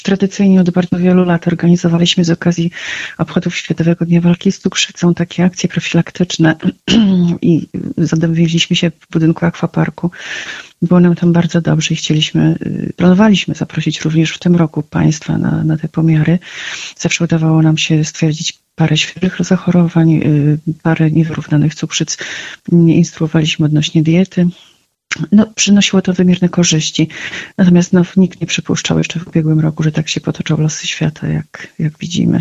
Tradycyjnie od bardzo wielu lat organizowaliśmy z okazji obchodów Światowego Dnia Walki z Cukrzycą takie akcje profilaktyczne i zadowoliliśmy się w budynku Akwaparku. Było nam tam bardzo dobrze i planowaliśmy zaprosić również w tym roku Państwa na te pomiary. Zawsze udawało nam się stwierdzić parę świeżych zachorowań, parę niewyrównanych cukrzyc. Instruowaliśmy odnośnie diety. Przynosiło to wymierne korzyści. Natomiast nikt nie przypuszczał jeszcze w ubiegłym roku, że tak się potoczą losy świata, jak widzimy.